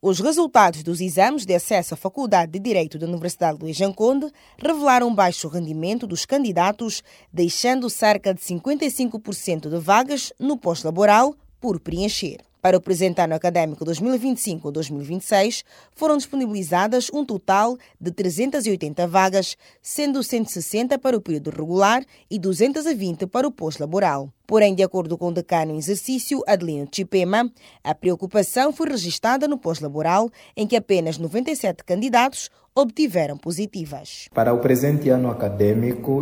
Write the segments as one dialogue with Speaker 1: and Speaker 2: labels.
Speaker 1: Os resultados dos exames de acesso à Faculdade de Direito da Universidade Luís Anconde revelaram baixo rendimento dos candidatos, deixando cerca de 55% de vagas no pós-laboral por preencher. Para o presente ano académico 2025-2026, foram disponibilizadas um total de 380 vagas, sendo 160 para o período regular e 220 para o pós-laboral. Porém, de acordo com o decano em exercício, Adelino Chipema, a preocupação foi registada no pós-laboral, em que apenas 97 candidatos obtiveram positivas.
Speaker 2: Para o presente ano acadêmico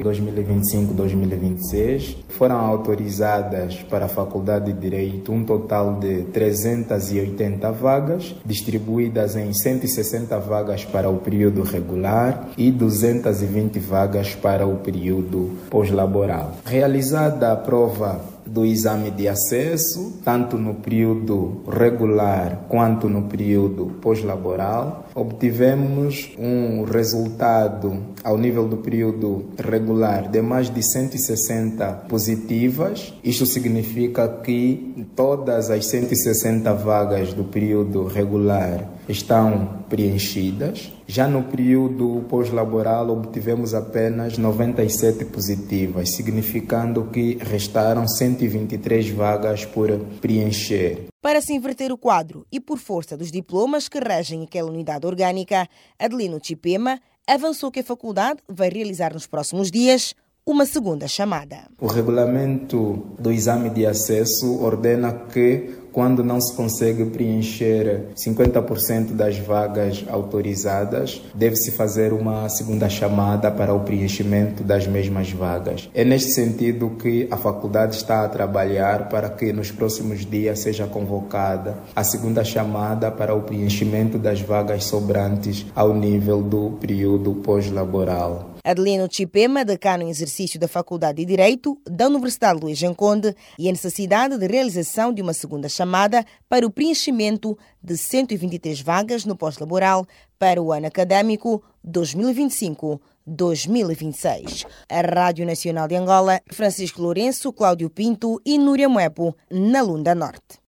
Speaker 2: 2025-2026, foram autorizadas para a Faculdade de Direito um total de 380 vagas, distribuídas em 160 vagas para o período regular e 220 vagas para o período pós-laboral. Realizada a prova do exame de acesso, tanto no período regular quanto no período pós-laboral, obtivemos um resultado ao nível do período regular de mais de 160 positivas. Isto significa que todas as 160 vagas do período regular estão preenchidas. Já no período pós-laboral obtivemos apenas 97 positivas, significando que restaram 123 vagas por preencher.
Speaker 1: Para se inverter o quadro e por força dos diplomas que regem aquela unidade orgânica, Adelino Chipema avançou que a faculdade vai realizar nos próximos dias uma segunda chamada.
Speaker 2: O regulamento do exame de acesso ordena que, quando não se consegue preencher 50% das vagas autorizadas, deve-se fazer uma segunda chamada para o preenchimento das mesmas vagas. É neste sentido que a faculdade está a trabalhar para que nos próximos dias seja convocada a segunda chamada para o preenchimento das vagas sobrantes ao nível do período pós-laboral.
Speaker 1: Adelino Chipema, decano em exercício da Faculdade de Direito da Universidade Luís Anconde, e a necessidade de realização de uma segunda chamada para o preenchimento de 123 vagas no pós-laboral para o ano académico 2025-2026. A Rádio Nacional de Angola, Francisco Lourenço, Cláudio Pinto e Núria Muepo, na Lunda Norte.